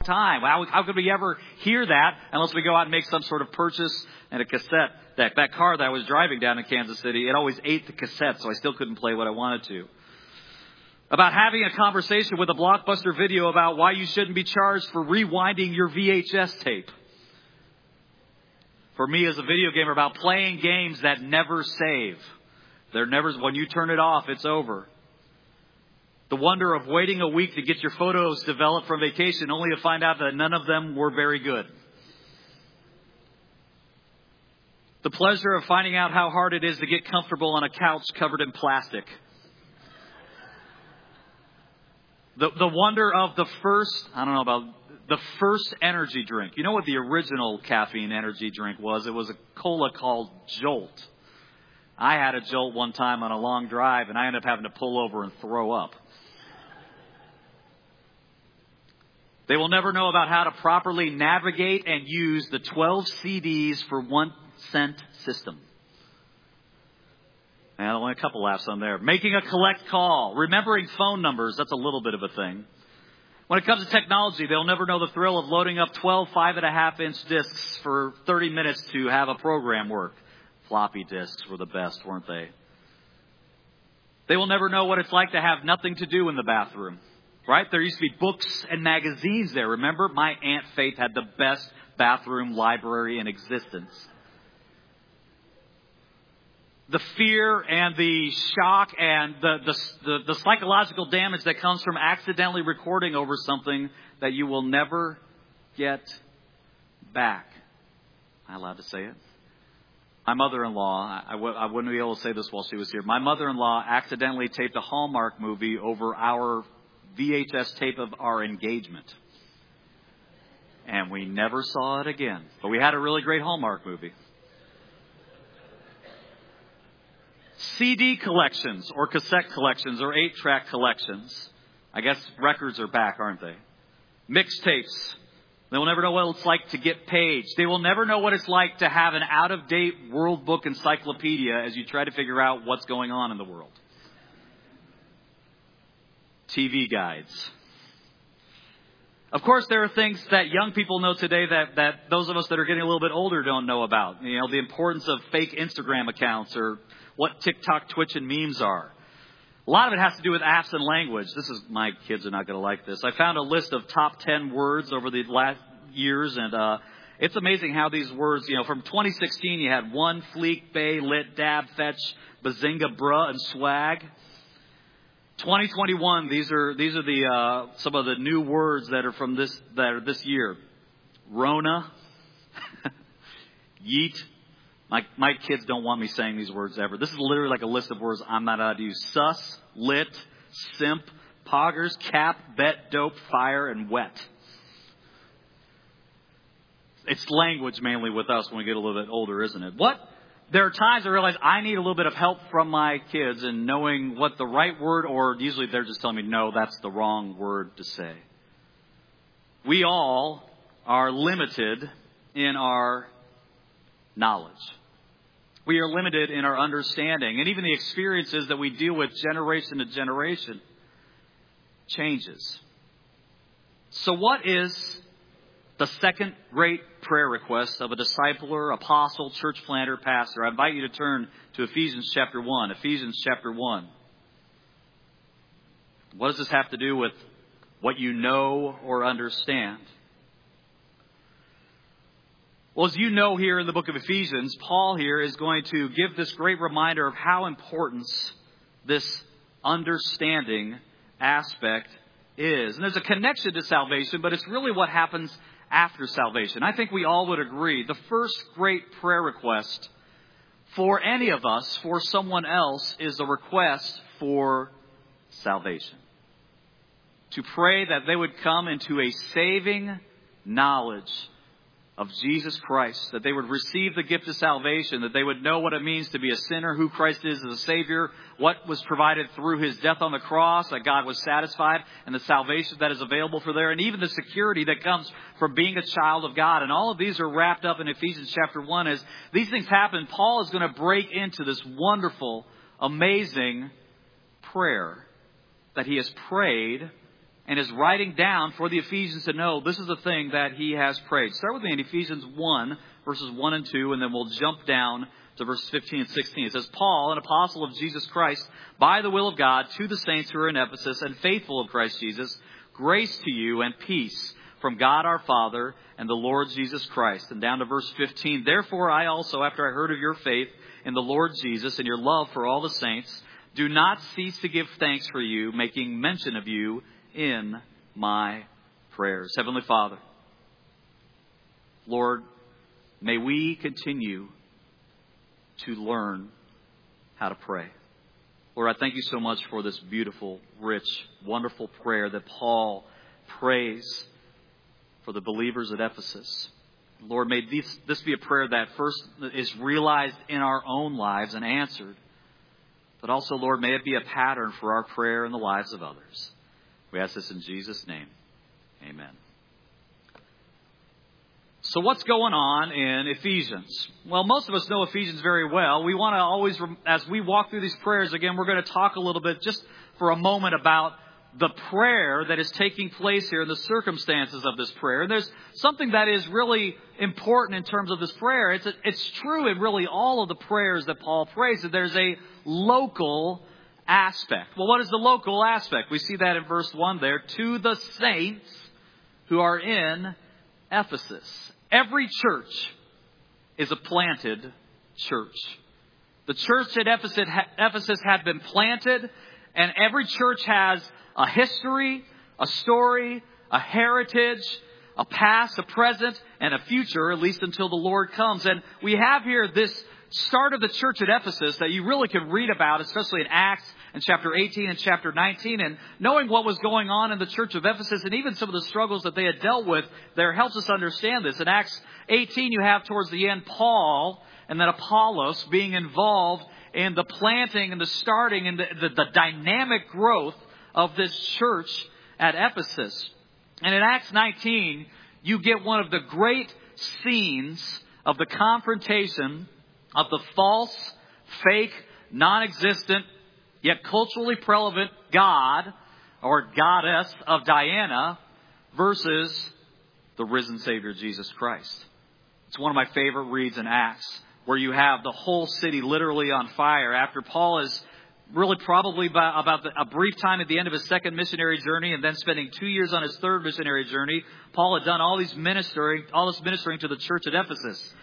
time. How could we ever hear that unless we go out and make some sort of purchase and a cassette deck? That car that I was driving down in Kansas City, it always ate the cassette, so I still couldn't play what I wanted to. About having a conversation with a Blockbuster Video about why you shouldn't be charged for rewinding your VHS tape. For me as a video gamer, about playing games that never save. They're never, when you turn it off, it's over. The wonder of waiting a week to get your photos developed from vacation only to find out that none of them were very good. The pleasure of finding out how hard it is to get comfortable on a couch covered in plastic. The wonder of the first energy drink. You know what the original caffeine energy drink was? It was a cola called Jolt. I had a Jolt one time on a long drive, and I ended up having to pull over and throw up. They will never know about how to properly navigate and use the 12 CDs for 1 cent system. And only a couple laughs on there. Making a collect call. Remembering phone numbers. That's a little bit of a thing. When it comes to technology, they'll never know the thrill of loading up 12 5.5-inch discs for 30 minutes to have a program work. Floppy disks were the best, weren't they? They will never know what it's like to have nothing to do in the bathroom. Right? There used to be books and magazines there. Remember? My Aunt Faith had the best bathroom library in existence. The fear and the shock and the psychological damage that comes from accidentally recording over something that you will never get back. Am I allowed to say it? My mother-in-law, I wouldn't be able to say this while she was here. My mother-in-law accidentally taped a Hallmark movie over our VHS tape of our engagement. And we never saw it again. But we had a really great Hallmark movie. CD collections or cassette collections or 8-track collections. I guess records are back, aren't they? Mixtapes. They will never know what it's like to get paged. They will never know what it's like to have an out-of-date World Book encyclopedia as you try to figure out what's going on in the world. TV guides. Of course, there are things that young people know today that those of us that are getting a little bit older don't know about. You know, the importance of fake Instagram accounts or what TikTok, Twitch, and memes are. A lot of it has to do with apps and language. My kids are not going to like this. I found a list of top 10 words over the last years, and it's amazing how these words, from 2016, you had one, fleek, bay, lit, dab, fetch, bazinga, bruh, and swag. 2021, these are the some of the new words that are this year. Rona, yeet. My kids don't want me saying these words ever. This is literally like a list of words I'm not allowed to use. Sus, lit, simp, poggers, cap, bet, dope, fire, and wet. It's language mainly with us when we get a little bit older, isn't it? There are times I realize I need a little bit of help from my kids in knowing what the right word, or usually they're just telling me, no, that's the wrong word to say. We all are limited in our knowledge. We are limited in our understanding. And even the experiences that we deal with generation to generation changes. So what is the second great prayer request of a discipler, apostle, church planter, pastor? I invite you to turn to Ephesians chapter 1. Ephesians chapter 1. What does this have to do with what you know or understand? Well, as you know here in the book of Ephesians, Paul here is going to give this great reminder of how important this understanding aspect is. And there's a connection to salvation, but it's really what happens after salvation. I think we all would agree the first great prayer request for any of us, for someone else, is a request for salvation. To pray that they would come into a saving knowledge of Jesus Christ, that they would receive the gift of salvation, that they would know what it means to be a sinner, who Christ is as a Savior, what was provided through His death on the cross, that God was satisfied, and the salvation that is available for there, and even the security that comes from being a child of God. And all of these are wrapped up in Ephesians chapter 1. As these things happen, Paul is going to break into this wonderful, amazing prayer that he has prayed and is writing down for the Ephesians to know this is the thing that he has prayed. Start with me in Ephesians 1, verses 1 and 2, and then we'll jump down to verses 15 and 16. It says, Paul, an apostle of Jesus Christ, by the will of God, to the saints who are in Ephesus and faithful of Christ Jesus, grace to you and peace from God our Father and the Lord Jesus Christ. And down to verse 15, therefore I also, after I heard of your faith in the Lord Jesus and your love for all the saints, do not cease to give thanks for you, making mention of you in my prayers. Heavenly Father, Lord, may we continue to learn how to pray. Lord, I thank you so much for this beautiful, rich, wonderful prayer that Paul prays for the believers at Ephesus. Lord, may this be a prayer that first is realized in our own lives and answered. But also, Lord, may it be a pattern for our prayer in the lives of others. We ask this in Jesus' name. Amen. So what's going on in Ephesians? Well, most of us know Ephesians very well. We want to always, as we walk through these prayers, again, we're going to talk a little bit just for a moment about the prayer that is taking place here and the circumstances of this prayer. And there's something that is really important in terms of this prayer. It's true in really all of the prayers that Paul prays that there's a local aspect. Well, what is the local aspect? We see that in verse 1 there. To the saints who are in Ephesus. Every church is a planted church. The church at Ephesus had been planted, and every church has a history, a story, a heritage, a past, a present, and a future, at least until the Lord comes. And we have here this start of the church at Ephesus that you really can read about, especially in Acts and chapter 18 and chapter 19. And knowing what was going on in the church of Ephesus and even some of the struggles that they had dealt with there helps us understand this. In Acts 18, you have towards the end Paul and then Apollos being involved in the planting and the starting and the dynamic growth of this church at Ephesus. And in Acts 19, you get one of the great scenes of the confrontation of the false, fake, non-existent, yet culturally relevant god or goddess of Diana versus the risen Savior Jesus Christ. It's one of my favorite reads in Acts, where you have the whole city literally on fire after Paul is really probably about a brief time at the end of his second missionary journey and then spending 2 years on his third missionary journey. Paul had done all this ministering to the church at Ephesus.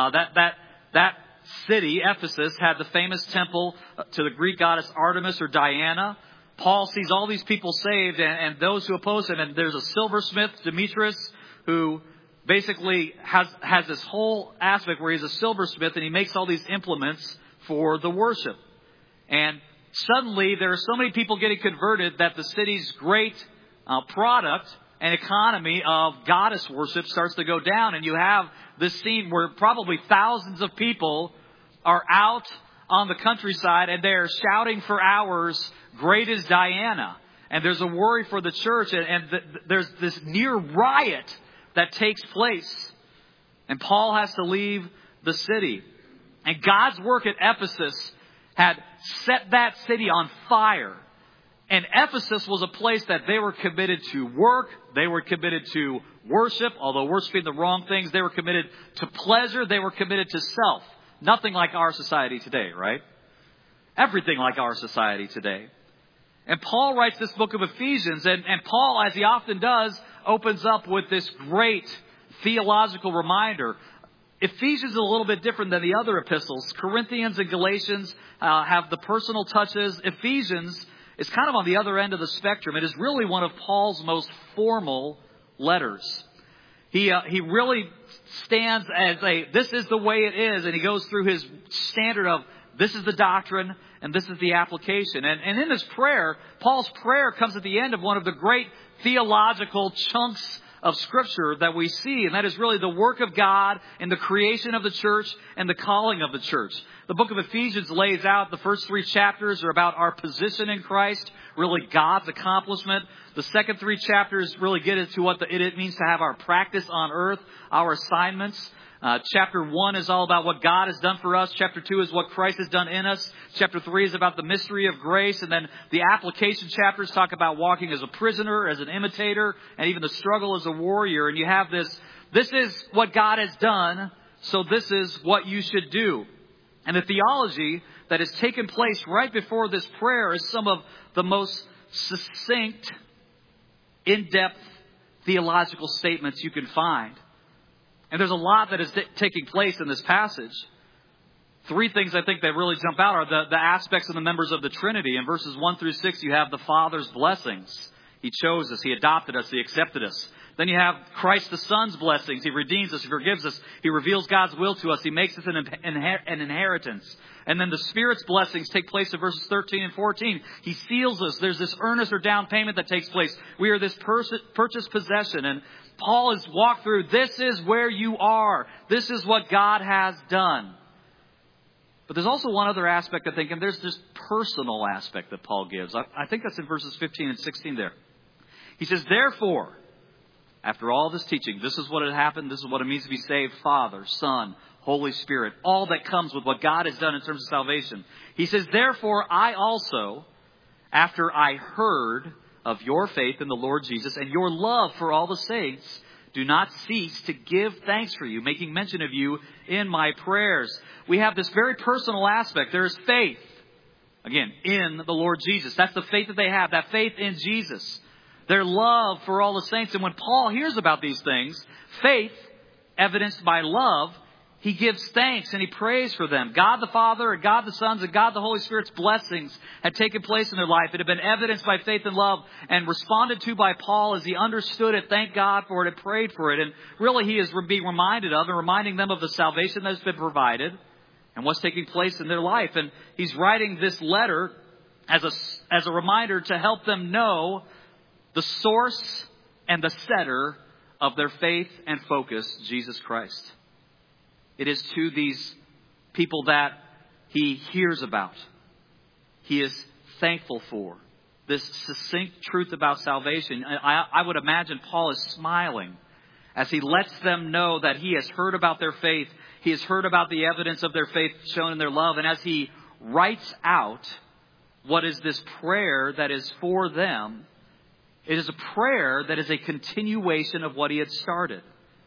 That city, Ephesus, had the famous temple to the Greek goddess Artemis or Diana. Paul sees all these people saved and those who oppose him. And there's a silversmith, Demetrius, who basically has this whole aspect where he's a silversmith and he makes all these implements for the worship. And suddenly there are so many people getting converted that the city's great product and economy of goddess worship starts to go down. And you have this scene where probably thousands of people are out on the countryside and they're shouting for hours, "Great is Diana." And there's a worry for the church and there's this near riot that takes place. And Paul has to leave the city. And God's work at Ephesus had set that city on fire. And Ephesus was a place that they were committed to work. They were committed to worship, although worshiping the wrong things. They were committed to pleasure. They were committed to self. Nothing like our society today, right? Everything like our society today. And Paul writes this book of Ephesians. And Paul, as he often does, opens up with this great theological reminder. Ephesians is a little bit different than the other epistles. Corinthians and Galatians have the personal touches. Ephesians is kind of on the other end of the spectrum. It is really one of Paul's most formal letters. He really stands as this is the way it is. And he goes through his standard of this is the doctrine and this is the application. And in this prayer, Paul's prayer comes at the end of one of the great theological chunks of Scripture that we see, and that is really the work of God in the creation of the church and the calling of the church. The book of Ephesians lays out the first 3 chapters are about our position in Christ, really God's accomplishment. The second 3 chapters really get into what it means to have our practice on earth, our assignments. Chapter 1 is all about what God has done for us. Chapter 2 is what Christ has done in us. Chapter 3 is about the mystery of grace. And then the application chapters talk about walking as a prisoner, as an imitator, and even the struggle as a warrior. And you have this is what God has done, so this is what you should do. And the theology that has taken place right before this prayer is some of the most succinct, in-depth theological statements you can find. And there's a lot that is taking place in this passage. 3 things I think that really jump out are the aspects of the members of the Trinity. In verses 1 through 6, you have the Father's blessings. He chose us. He adopted us. He accepted us. Then you have Christ the Son's blessings. He redeems us. He forgives us. He reveals God's will to us. He makes us an inheritance. And then the Spirit's blessings take place in verses 13 and 14. He seals us. There's this earnest or down payment that takes place. We are this purchased possession. And Paul has walked through, this is where you are. This is what God has done. But there's also one other aspect, I think, and there's this personal aspect that Paul gives. I think that's in verses 15 and 16 there. He says, therefore, after all this teaching, this is what had happened. This is what it means to be saved. Father, Son, Holy Spirit, all that comes with what God has done in terms of salvation. He says, therefore, I also, after I heard of your faith in the Lord Jesus and your love for all the saints, do not cease to give thanks for you, making mention of you in my prayers. We have this very personal aspect. There is faith, again, in the Lord Jesus. That's the faith that they have, that faith in Jesus. Their love for all the saints. And when Paul hears about these things, faith, evidenced by love, he gives thanks and he prays for them. God the Father and God the Son and God the Holy Spirit's blessings had taken place in their life. It had been evidenced by faith and love and responded to by Paul as he understood it, thanked God for it, and prayed for it. And really he is being reminded of and reminding them of the salvation that has been provided and what's taking place in their life. And he's writing this letter as a reminder to help them know the source and the setter of their faith and focus, Jesus Christ. It is to these people that he hears about. He is thankful for this succinct truth about salvation. I would imagine Paul is smiling as he lets them know that he has heard about their faith. He has heard about the evidence of their faith shown in their love. And as he writes out what is this prayer that is for them, it is a prayer that is a continuation of what he had started.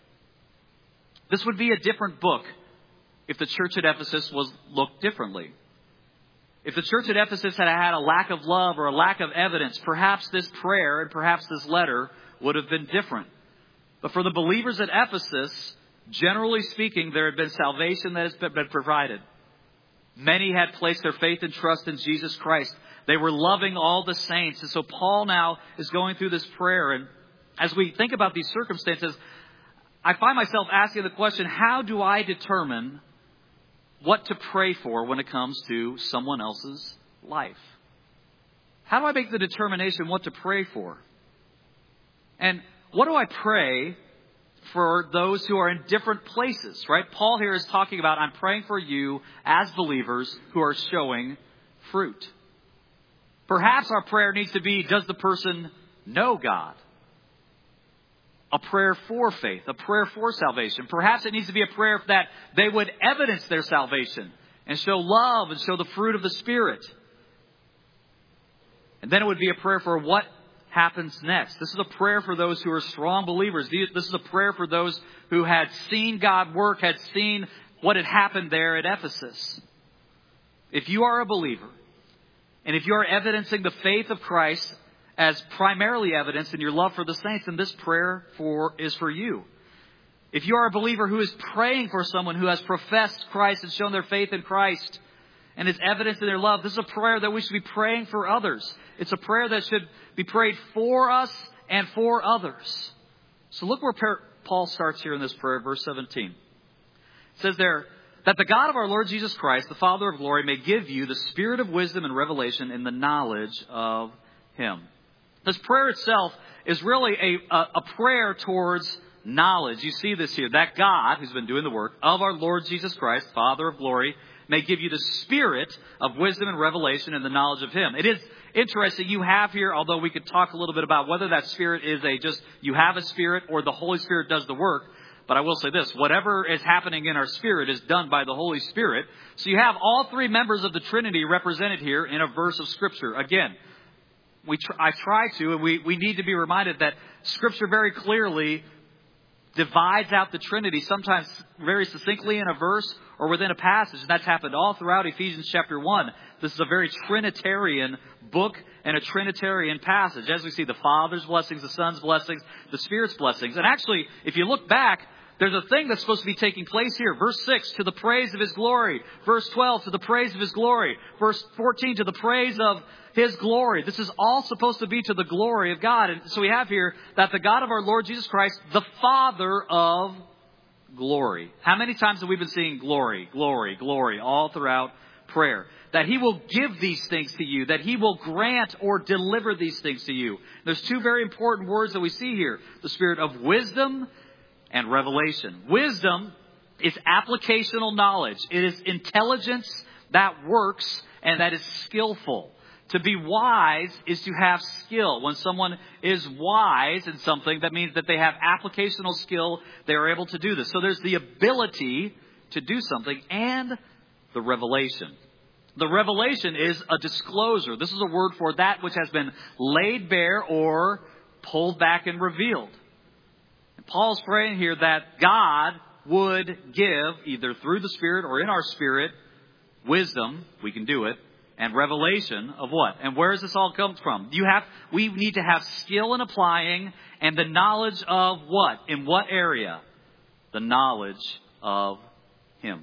This would be a different book if the church at Ephesus was looked differently. If the church at Ephesus had had a lack of love or a lack of evidence, perhaps this prayer and perhaps this letter would have been different. But for the believers at Ephesus, generally speaking, there had been salvation that has been provided. Many had placed their faith and trust in Jesus Christ. They were loving all the saints. And so Paul now is going through this prayer. And as we think about these circumstances, I find myself asking the question, how do I determine what to pray for when it comes to someone else's life? How do I make the determination what to pray for? And what do I pray for those who are in different places, right? Paul here is talking about, I'm praying for you as believers who are showing fruit. Perhaps our prayer needs to be, does the person know God? A prayer for faith, a prayer for salvation. Perhaps it needs to be a prayer that they would evidence their salvation and show love and show the fruit of the Spirit. And then it would be a prayer for what happens next. This is a prayer for those who are strong believers. This is a prayer for those who had seen God work, had seen what had happened there at Ephesus. If you are a believer, and if you are evidencing the faith of Christ as primarily evidenced in your love for the saints, then this prayer is for you. If you are a believer who is praying for someone who has professed Christ and shown their faith in Christ and is evidence in their love, this is a prayer that we should be praying for others. It's a prayer that should be prayed for us and for others. So look where Paul starts here in this prayer, verse 17. It says there, that the God of our Lord Jesus Christ, the Father of glory, may give you the spirit of wisdom and revelation in the knowledge of Him. This prayer itself is really a prayer towards knowledge. You see this here. That God, who's been doing the work, of our Lord Jesus Christ, Father of glory, may give you the spirit of wisdom and revelation in the knowledge of Him. It is interesting. You have here, although we could talk a little bit about whether that spirit is just you have a spirit or the Holy Spirit does the work. But I will say this, whatever is happening in our spirit is done by the Holy Spirit. So you have all three members of the Trinity represented here in a verse of Scripture. Again, I try to, and we need to be reminded that Scripture very clearly divides out the Trinity, sometimes very succinctly in a verse or within a passage. And that's happened all throughout Ephesians chapter 1. This is a very Trinitarian book and a Trinitarian passage. As we see the Father's blessings, the Son's blessings, the Spirit's blessings. And actually, if you look back, there's a thing that's supposed to be taking place here. Verse 6, to the praise of His glory. Verse 12, to the praise of His glory. Verse 14, to the praise of His glory. This is all supposed to be to the glory of God. And so we have here that the God of our Lord Jesus Christ, the Father of glory. How many times have we been seeing glory, glory, glory all throughout prayer? That He will give these things to you. That He will grant or deliver these things to you. There's two very important words that we see here. The spirit of wisdom and revelation. Wisdom is applicational knowledge. It is intelligence that works and that is skillful. To be wise is to have skill. When someone is wise in something, that means that they have applicational skill. They are able to do this. So there's the ability to do something and the revelation. The revelation is a disclosure. This is a word for that which has been laid bare or pulled back and revealed. Paul's praying here that God would give, either through the Spirit or in our spirit, wisdom, we can do it, and revelation of what? And where does this all come from? We need to have skill in applying and the knowledge of what? In what area? The knowledge of Him.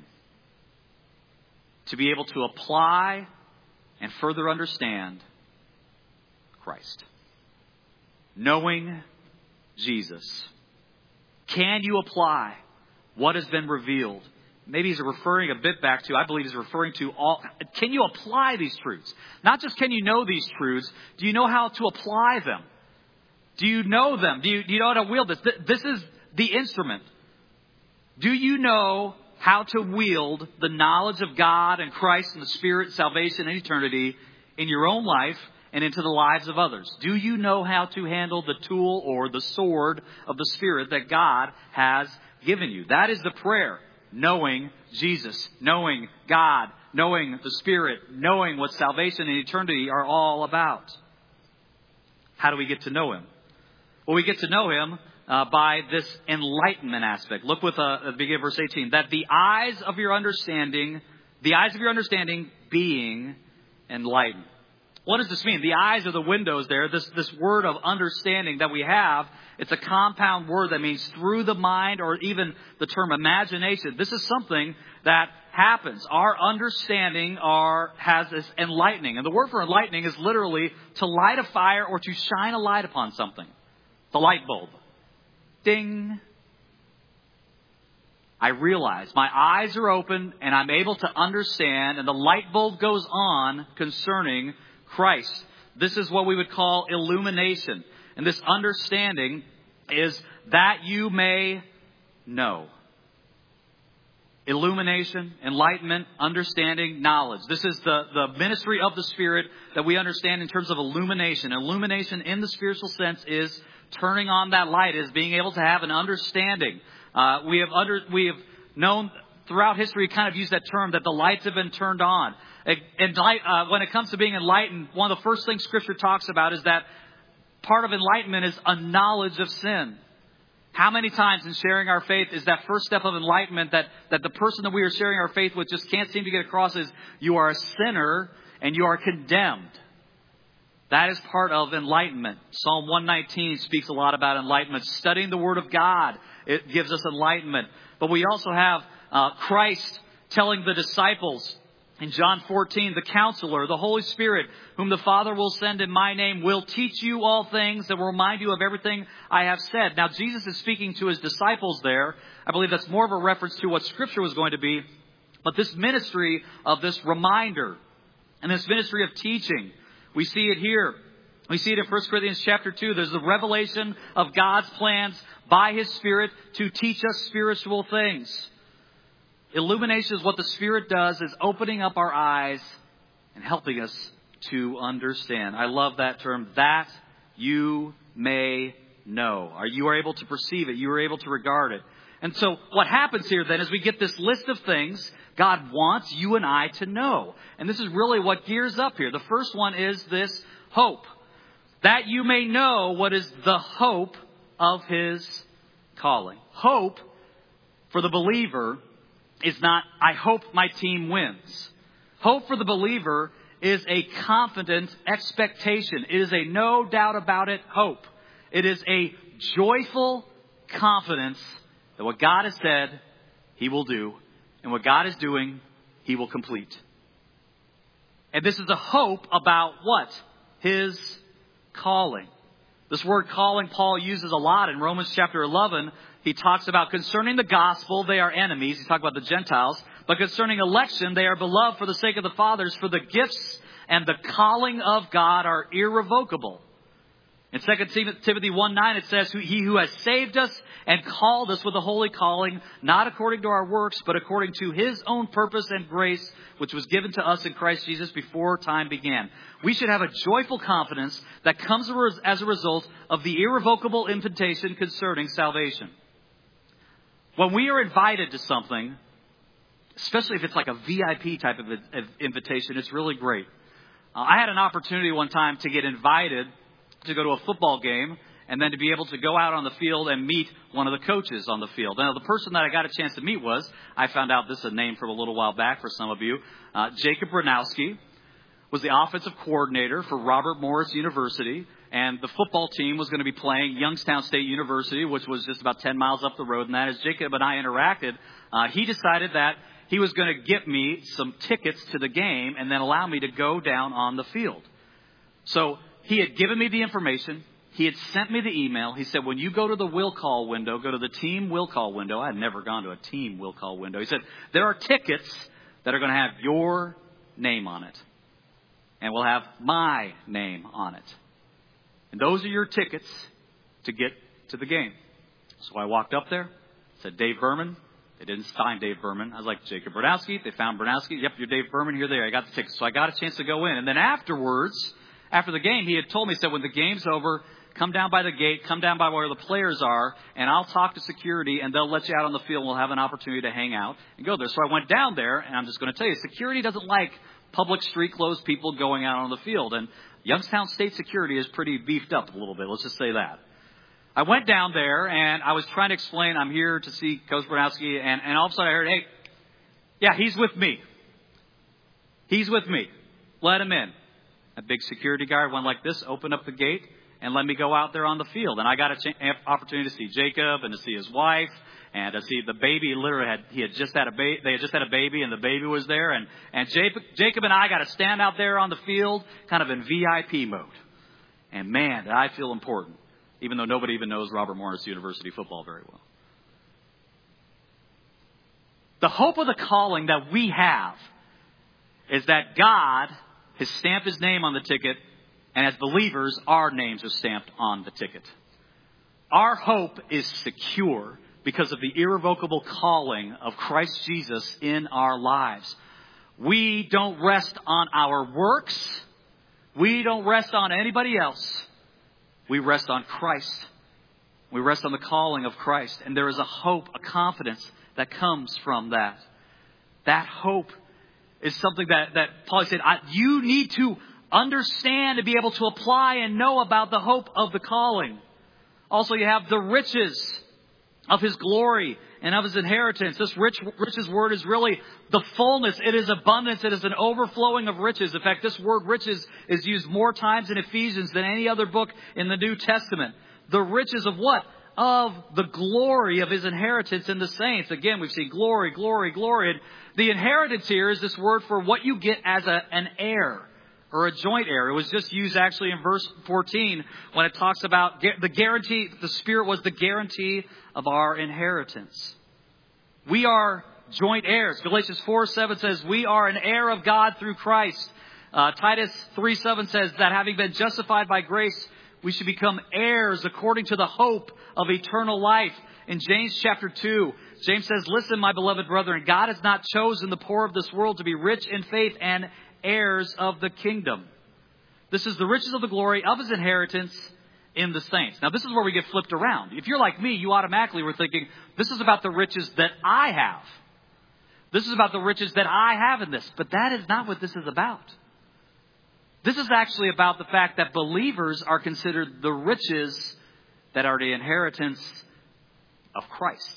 To be able to apply and further understand Christ. Knowing Jesus. Can you apply what has been revealed? Maybe he's referring a bit back to, I believe he's referring to all. Can you apply these truths? Not just can you know these truths, do you know how to apply them? Do you know them? Do you know how to wield this? This is the instrument. Do you know how to wield the knowledge of God and Christ and the Spirit, salvation and eternity in your own life and into the lives of others? Do you know how to handle the tool or the sword of the Spirit that God has given you? That is the prayer. Knowing Jesus, knowing God, knowing the Spirit, knowing what salvation and eternity are all about. How do we get to know Him? Well, we get to know Him by this enlightenment aspect. Look with begin verse 18. That the eyes of your understanding being enlightened. What does this mean? The eyes are the windows there. This word of understanding that we have, it's a compound word that means through the mind, or even the term imagination. This is something that happens. Our understanding has this enlightening. And the word for enlightening is literally to light a fire or to shine a light upon something. The light bulb. Ding. I realize my eyes are open and I'm able to understand, and the light bulb goes on concerning Christ. This is what we would call illumination. And this understanding is that you may know. Illumination, enlightenment, understanding, knowledge. This is the ministry of the Spirit that we understand in terms of illumination. Illumination in the spiritual sense is turning on that light, is being able to have an understanding. We have known throughout history, kind of used that term that the lights have been turned on. When it comes to being enlightened, one of the first things Scripture talks about is that part of enlightenment is a knowledge of sin. How many times in sharing our faith is that first step of enlightenment that the person that we are sharing our faith with just can't seem to get across is you are a sinner and you are condemned. That is part of enlightenment. Psalm 119 speaks a lot about enlightenment. Studying the Word of God, it gives us enlightenment. But we also have Christ telling the disciples in John 14, the Counselor, the Holy Spirit, whom the Father will send in my name, will teach you all things and will remind you of everything I have said. Now, Jesus is speaking to His disciples there. I believe that's more of a reference to what Scripture was going to be. But this ministry of this reminder and this ministry of teaching, we see it here. We see it in 1 Corinthians chapter 2. There's the revelation of God's plans by His Spirit to teach us spiritual things. Illumination is what the Spirit does, is opening up our eyes and helping us to understand. I love that term, that you may know. You are able to perceive it. You are able to regard it. And so what happens here then is we get this list of things God wants you and I to know. And this is really what gears up here. The first one is this hope. That you may know what is the hope of His calling. Hope for the believer is not, I hope my team wins. Hope for the believer is a confident expectation. It is a no doubt about it hope. It is a joyful confidence that what God has said, He will do. And what God is doing, He will complete. And this is a hope about what? His calling. This word calling Paul uses a lot in Romans chapter 11. He talks about concerning the gospel, they are enemies. He's talking about the Gentiles. But concerning election, they are beloved for the sake of the fathers. For the gifts and the calling of God are irrevocable. In 2 Timothy 1:9 it says, He who has saved us and called us with a holy calling, not according to our works, but according to His own purpose and grace, which was given to us in Christ Jesus before time began. We should have a joyful confidence that comes as a result of the irrevocable invitation concerning salvation. When we are invited to something, especially if it's like a VIP type of invitation, it's really great. I had an opportunity one time to get invited to go to a football game and then to be able to go out on the field and meet one of the coaches on the field. Now, the person that I got a chance to meet was, I found out this is a name from a little while back for some of you, Jacob Bronowski was the offensive coordinator for Robert Morris University, and the football team was going to be playing Youngstown State University, which was just about 10 miles up the road. And that as Jacob and I interacted, he decided that he was going to get me some tickets to the game and then allow me to go down on the field. So he had given me the information. He had sent me the email. He said, when you go to the will call window, go to the team will call window. I had never gone to a team will call window. He said, there are tickets that are going to have your name on it. And we'll have my name on it. And those are your tickets to get to the game. So I walked up there, said, Dave Berman. They didn't sign Dave Berman. I was like, Jacob Bronowski. They found Bronowski. Yep, you're Dave Berman. Here they are. I got the tickets. So I got a chance to go in. And then afterwards, after the game, he had told me, he said, when the game's over, come down by the gate, come down by where the players are, and I'll talk to security, and they'll let you out on the field, and we'll have an opportunity to hang out and go there. So I went down there, and I'm just going to tell you, security doesn't like public street clothes people going out on the field. And Youngstown State security is pretty beefed up a little bit. Let's just say that. I went down there, and I was trying to explain, I'm here to see Coach Bronowski, and all of a sudden I heard, hey, yeah, he's with me. He's with me. Let him in. A big security guard went like this, opened up the gate, and let me go out there on the field. And I got an opportunity to see Jacob and to see his wife and to see the baby. Literally, they had just had a baby, and the baby was there. And Jacob and I got to stand out there on the field, kind of in VIP mode. And man, did I feel important, even though nobody even knows Robert Morris University football very well. The hope of the calling that we have is that God has stamped His name on the ticket, and as believers, our names are stamped on the ticket. Our hope is secure because of the irrevocable calling of Christ Jesus in our lives. We don't rest on our works. We don't rest on anybody else. We rest on Christ. We rest on the calling of Christ. And there is a hope, a confidence that comes from that. That hope is something that Paul said, you need to understand to be able to apply and know about the hope of the calling. Also, you have the riches of His glory and of His inheritance. This riches word is really the fullness. It is abundance. It is an overflowing of riches. In fact, this word riches is used more times in Ephesians than any other book in the New Testament. The riches of what? Of the glory of His inheritance in the saints. Again, we've seen glory, glory, glory. And the inheritance here is this word for what you get as an heir or a joint heir. It was just used actually in verse 14 when it talks about the guarantee. The Spirit was the guarantee of our inheritance. We are joint heirs. Galatians 4:7 says we are an heir of God through Christ. Titus 3:7 says that having been justified by grace, we should become heirs according to the hope of eternal life. In James chapter 2, James says, listen, my beloved brethren, God has not chosen the poor of this world to be rich in faith and heirs of the kingdom. This is the riches of the glory of His inheritance in the saints. Now, this is where we get flipped around. If you're like me, you automatically were thinking, this is about the riches that I have. This is about the riches that I have in this. But that is not what this is about. This is actually about the fact that believers are considered the riches that are the inheritance of Christ.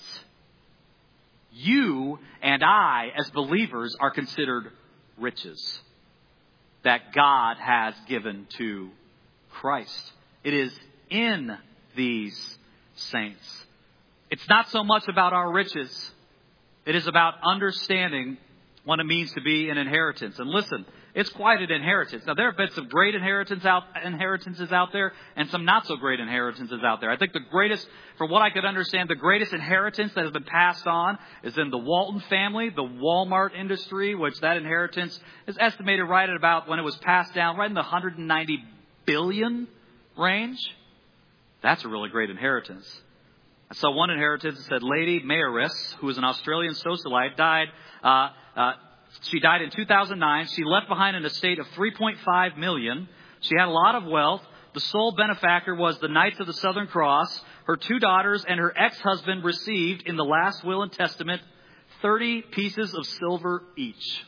You and I, as believers, are considered riches that God has given to Christ. It is in these saints. It's not so much about our riches. It is about understanding what it means to be an inheritance. And listen, it's quite an inheritance. Now, there have been some great inheritances out there and some not so great inheritances out there. I think the greatest, from what I could understand, the greatest inheritance that has been passed on is in the Walton family, the Walmart industry, which that inheritance is estimated right at about, when it was passed down, right in the 190 billion range. That's a really great inheritance. I saw one inheritance that said Lady Mayoress, who was an Australian socialite, died. She died in 2009. She left behind an estate of $3.5 million. She had a lot of wealth. The sole benefactor was the Knights of the Southern Cross. Her 2 daughters and her ex-husband received in the last will and testament 30 pieces of silver each.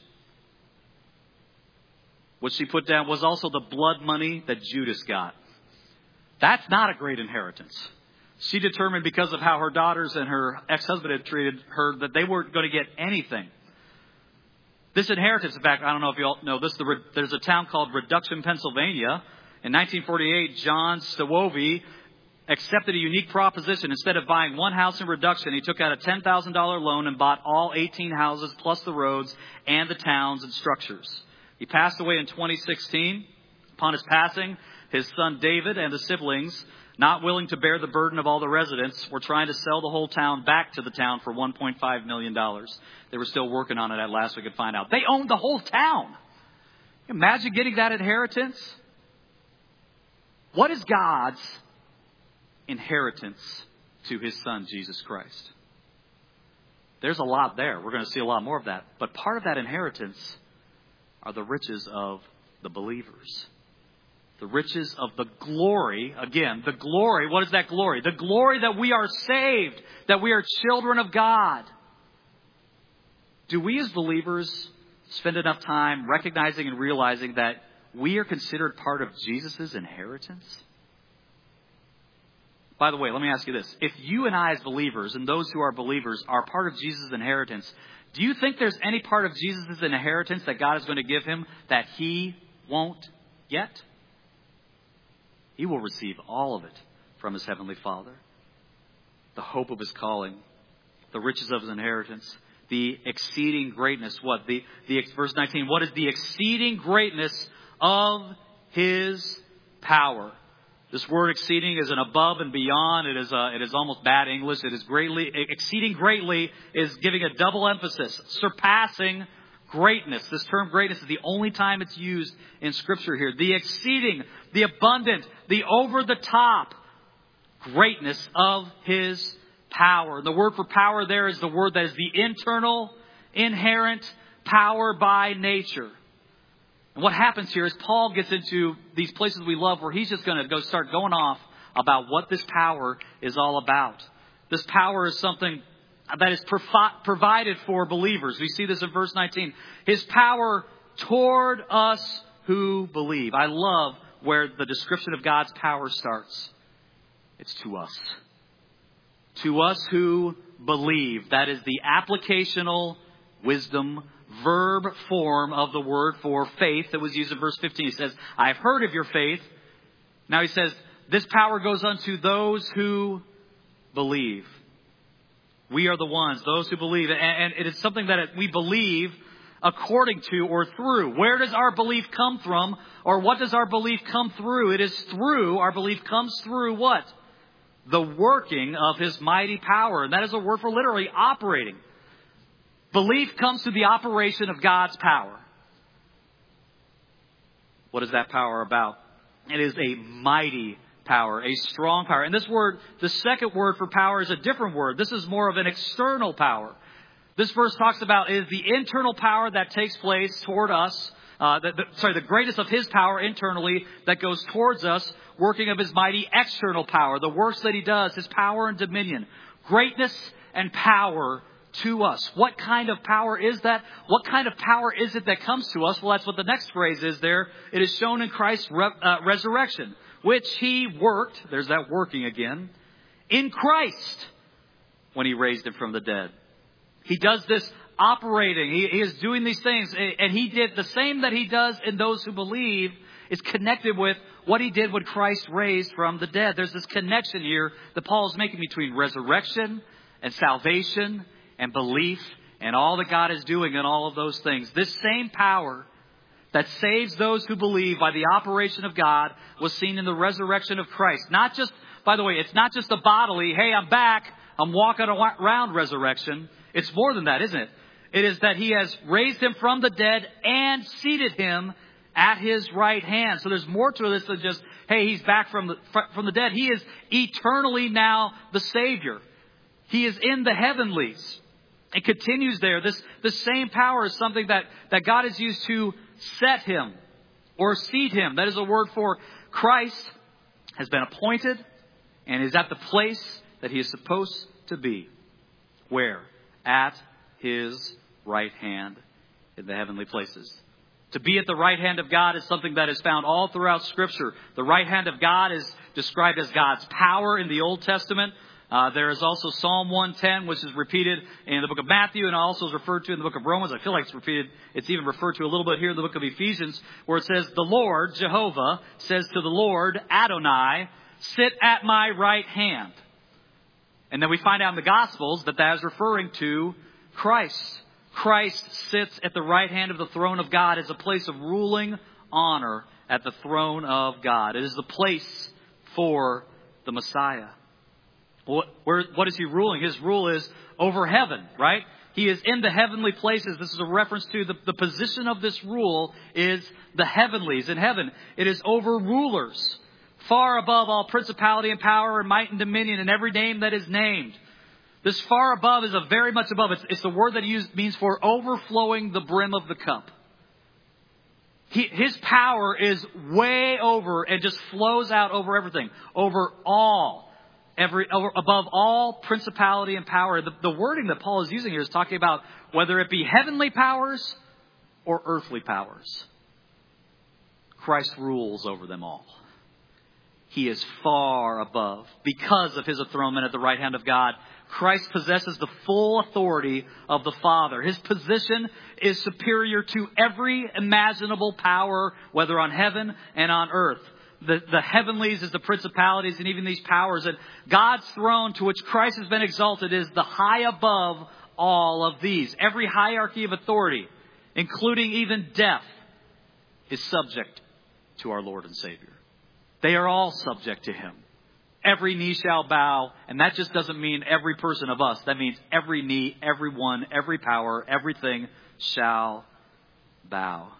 What she put down was also the blood money that Judas got. That's not a great inheritance. She determined, because of how her daughters and her ex-husband had treated her, that they weren't going to get anything. This inheritance, in fact, I don't know if you all know this, there's a town called Reduction, Pennsylvania. In 1948, John Stavovi accepted a unique proposition. Instead of buying one house in Reduction, he took out a $10,000 loan and bought all 18 houses, plus the roads and the towns and structures. He passed away in 2016. Upon his passing, his son David and the siblings, not willing to bear the burden of all the residents, were trying to sell the whole town back to the town for $1.5 million. They were still working on it at last we could find out. They owned the whole town. Imagine getting that inheritance. What is God's inheritance to his son, Jesus Christ? There's a lot there. We're going to see a lot more of that. But part of that inheritance are the riches of the believers. The riches of the glory. Again, the glory. What is that glory? The glory that we are saved, that we are children of God. Do we as believers spend enough time recognizing and realizing that we are considered part of Jesus' inheritance? By the way, let me ask you this. If you and I as believers, and those who are believers, are part of Jesus' inheritance, do you think there's any part of Jesus' inheritance that God is going to give him that he won't get? He will receive all of it from his heavenly Father. The hope of his calling, the riches of his inheritance, the exceeding greatness. What? Verse 19. What is the exceeding greatness of his power? This word exceeding is an above and beyond. It is almost bad English. It is exceeding greatly is giving a double emphasis, surpassing greatness. This term greatness is the only time it's used in Scripture here. The exceeding, the abundant, the over the top greatness of his power. The word for power there is the word that is the internal, inherent power by nature. And what happens here is Paul gets into these places we love where he's just going to start going off about what this power is all about. This power is something that is provided for believers. We see this in verse 19. His power toward us who believe. I love where the description of God's power starts. It's to us. To us who believe. That is the applicational wisdom verb form of the word for faith that was used in verse 15. He says, I've heard of your faith. Now he says, this power goes unto those who believe. We are the ones, those who believe. And it is something that we believe according to or through. Where does our belief come from? Or what does our belief come through? It is through, our belief comes through what? The working of his mighty power. And that is a word for literally operating. Belief comes through the operation of God's power. What is that power about? It is a mighty power, a strong power. And this word, the second word for power, is a different word. This is more of an external power. This verse talks about is the internal power that takes place toward us, the greatness of His power internally that goes towards us, working of His mighty external power, the works that He does, His power and dominion, greatness and power to us. What kind of power is that? What kind of power is it that comes to us? Well, that's what the next phrase is there. It is shown in Christ's resurrection, which He worked, there's that working again, in Christ when He raised Him from the dead. He does this operating. He is doing these things. And He did the same that He does in those who believe is connected with what He did when Christ raised from the dead. There's this connection here that Paul is making between resurrection and salvation and belief and all that God is doing in all of those things. This same power that saves those who believe by the operation of God was seen in the resurrection of Christ. Not just, by the way, it's not just a bodily, hey, I'm back, I'm walking around resurrection. It's more than that, isn't it? It is that He has raised Him from the dead and seated Him at His right hand. So there's more to this than just, hey, He's back from the dead. He is eternally now the Savior. He is in the heavenlies. It continues there. The same power is something that God has used to set Him or seat Him. That is a word for Christ has been appointed and is at the place that He is supposed to be. Where? At His right hand in the heavenly places. To be at the right hand of God is something that is found all throughout Scripture. The right hand of God is described as God's power in the Old Testament. There is also Psalm 110, which is repeated in the book of Matthew and also is referred to in the book of Romans. I feel like it's repeated. It's even referred to a little bit here in the book of Ephesians, where it says, the Lord, Jehovah, says to the Lord, Adonai, sit at my right hand. And then we find out in the Gospels that is referring to Christ. Christ sits at the right hand of the throne of God as a place of ruling honor at the throne of God. It is the place for the Messiah. What is He ruling? His rule is over heaven, right? He is in the heavenly places. This is a reference to the position of this rule is the heavenlies. In heaven, it is over rulers, far above all principality and power and might and dominion and every name that is named. This far above is a very much above. It's the word that He means for overflowing the brim of the cup. His power is way over and just flows out over everything, over all. Above all principality and power. The wording that Paul is using here is talking about whether it be heavenly powers or earthly powers. Christ rules over them all. He is far above. Because of His enthronement at the right hand of God, Christ possesses the full authority of the Father. His position is superior to every imaginable power, whether on heaven and on earth. The heavenlies is the principalities and even these powers. And God's throne to which Christ has been exalted is the high above all of these. Every hierarchy of authority, including even death, is subject to our Lord and Savior. They are all subject to Him. Every knee shall bow. And that just doesn't mean every person of us. That means every knee, everyone, every power, everything shall bow.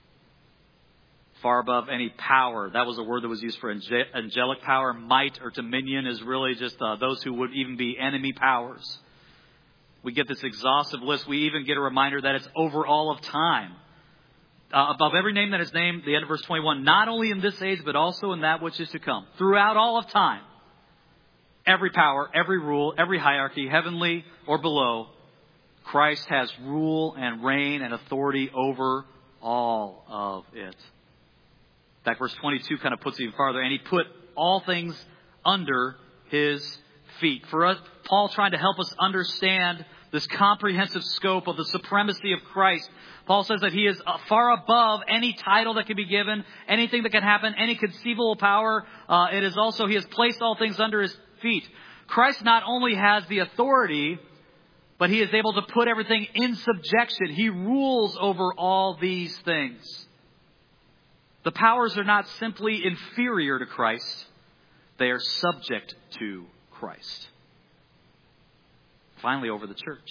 Far above any power. That was a word that was used for angelic power. Might or dominion is really just those who would even be enemy powers. We get this exhaustive list. We even get a reminder that it's over all of time. Above every name that is named, the end of verse 21, not only in this age, but also in that which is to come. Throughout all of time, every power, every rule, every hierarchy, heavenly or below, Christ has rule and reign and authority over all of it. In fact, verse 22 kind of puts it even farther. And He put all things under His feet. For us, Paul trying to help us understand this comprehensive scope of the supremacy of Christ. Paul says that He is far above any title that can be given, anything that can happen, any conceivable power. It is also He has placed all things under His feet. Christ not only has the authority, but He is able to put everything in subjection. He rules over all these things. The powers are not simply inferior to Christ. They are subject to Christ. Finally, over the church.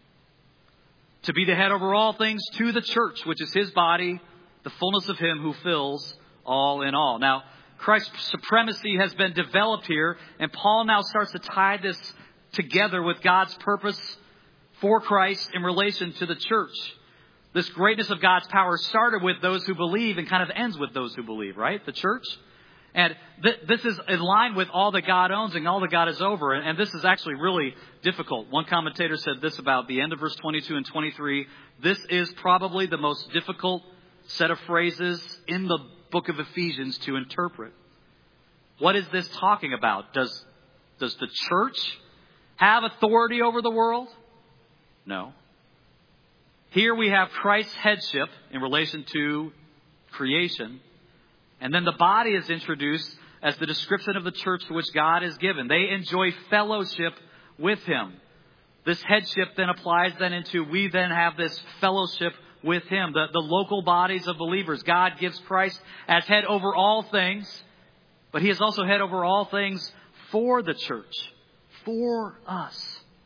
To be the head over all things to the church, which is His body, the fullness of Him who fills all in all. Now, Christ's supremacy has been developed here, and Paul now starts to tie this together with God's purpose for Christ in relation to the church. This greatness of God's power started with those who believe and kind of ends with those who believe, right? The church. And this is in line with all that God owns and all that God is over. And this is actually really difficult. One commentator said this about the end of verse 22 and 23. This is probably the most difficult set of phrases in the book of Ephesians to interpret. What is this talking about? Does the church have authority over the world? No. Here we have Christ's headship in relation to creation. And then the body is introduced as the description of the church to which God is given. They enjoy fellowship with Him. This headship then applies then into we then have this fellowship with Him. The local bodies of believers. God gives Christ as head over all things. But He is also head over all things for the church. For us.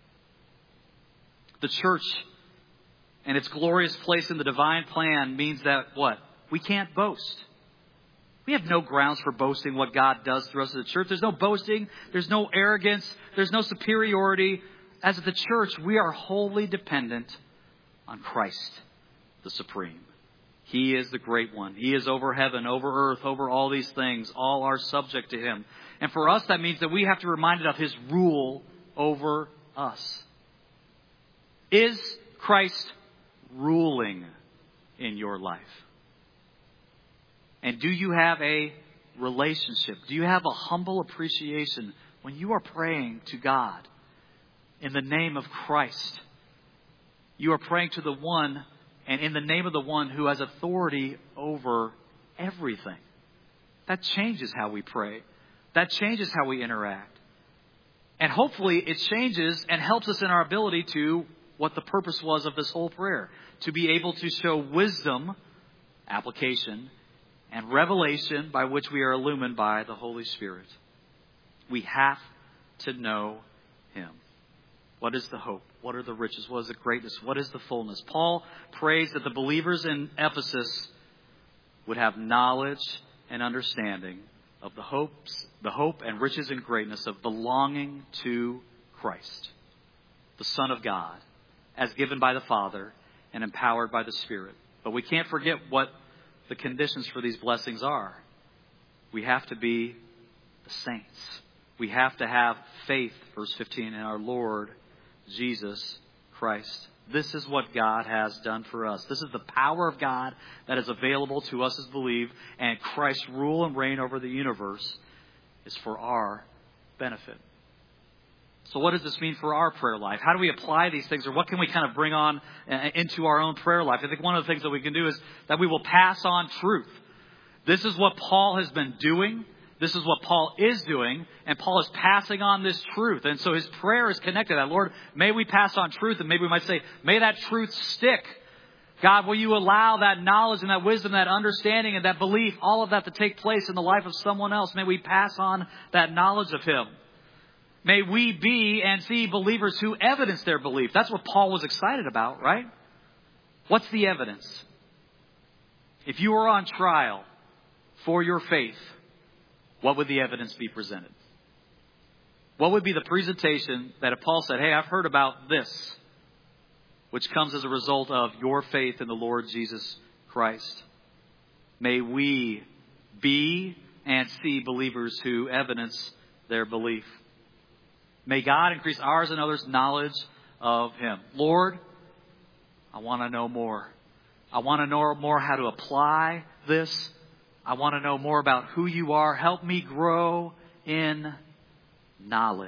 The church and its glorious place in the divine plan means that what? We can't boast. We have no grounds for boasting what God does through us as a church. There's no boasting. There's no arrogance. There's no superiority. As the church, we are wholly dependent on Christ, the Supreme. He is the great one. He is over heaven, over earth, over all these things. All are subject to Him. And for us, that means that we have to be reminded of His rule over us. Is Christ ruling in your life? And do you have a relationship? Do you have a humble appreciation when you are praying to God in the name of Christ? You are praying to the one and in the name of the one who has authority over everything. That changes how we pray. That changes how we interact. And hopefully it changes and helps us in our ability to what the purpose was of this whole prayer. To be able to show wisdom, application, and revelation by which we are illumined by the Holy Spirit. We have to know Him. What is the hope? What are the riches? What is the greatness? What is the fullness? Paul prays that the believers in Ephesus would have knowledge and understanding of the hope and riches and greatness of belonging to Christ, the Son of God, as given by the Father and empowered by the Spirit. But we can't forget what the conditions for these blessings are. We have to be the saints. We have to have faith, verse 15, in our Lord Jesus Christ. This is what God has done for us. This is the power of God that is available to us as believe, and Christ's rule and reign over the universe is for our benefit. So what does this mean for our prayer life? How do we apply these things, or what can we kind of bring on into our own prayer life? I think one of the things that we can do is that we will pass on truth. This is what Paul has been doing. This is what Paul is doing, and Paul is passing on this truth. And so his prayer is connected to that. Lord, may we pass on truth, and maybe we might say, may that truth stick. God, will you allow that knowledge and that wisdom, that understanding and that belief, all of that to take place in the life of someone else? May we pass on that knowledge of Him. May we be and see believers who evidence their belief. That's what Paul was excited about, right? What's the evidence? If you were on trial for your faith, what would the evidence be presented? What would be the presentation that if Paul said, hey, I've heard about this, which comes as a result of your faith in the Lord Jesus Christ? May we be and see believers who evidence their belief. May God increase ours and others' knowledge of Him. Lord, I want to know more. I want to know more how to apply this. I want to know more about who You are. Help me grow in knowledge.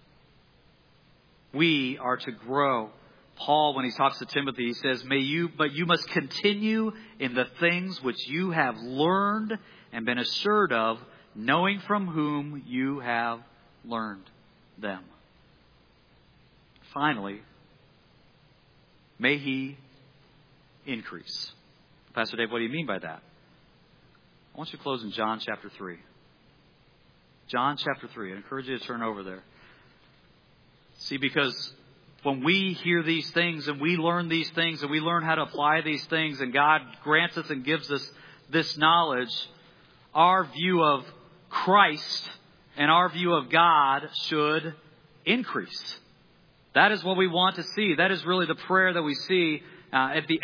We are to grow. Paul, when he talks to Timothy, he says, but you must continue in the things which you have learned and been assured of, knowing from whom you have learned them. Finally, may He increase. Pastor Dave, what do you mean by that? I want you to close in John chapter 3. John chapter 3. I encourage you to turn over there. See, because when we hear these things and we learn these things and we learn how to apply these things and God grants us and gives us this knowledge, our view of Christ and our view of God should increase. That is what we want to see. That is really the prayer that we see at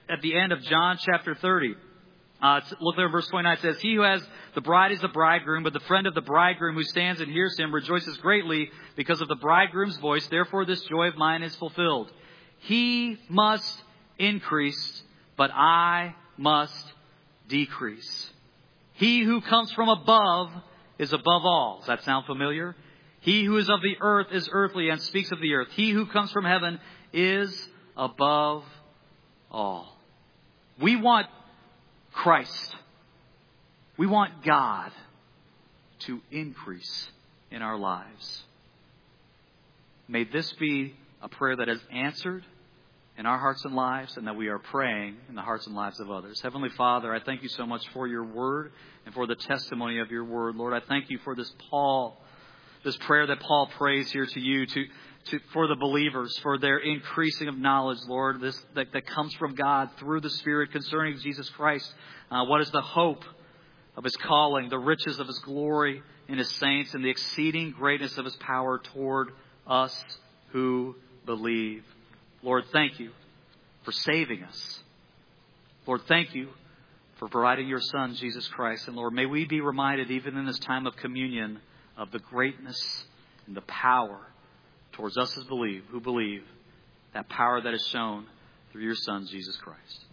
at the end of John chapter 30. Look there, verse 29. It says, "He who has the bride is the bridegroom, but the friend of the bridegroom who stands and hears him rejoices greatly because of the bridegroom's voice. Therefore this joy of mine is fulfilled. He must increase, but I must decrease. He who comes from above is above all." Does that sound familiar? "He who is of the earth is earthly and speaks of the earth. He who comes from heaven is above all." We want Christ. We want God to increase in our lives. May this be a prayer that is answered in our hearts and lives, and that we are praying in the hearts and lives of others. Heavenly Father, I thank you so much for your word and for the testimony of your word. Lord, I thank you for this prayer that Paul prays here to you, for the believers, for their increasing of knowledge, Lord, that comes from God through the Spirit concerning Jesus Christ. What is the hope of His calling, the riches of His glory in His saints, and the exceeding greatness of His power toward us who believe. Lord, thank you for saving us. Lord, thank you for providing your Son, Jesus Christ. And Lord, may we be reminded, even in this time of communion, of the greatness and the power towards us who believe, that power that is shown through your Son, Jesus Christ.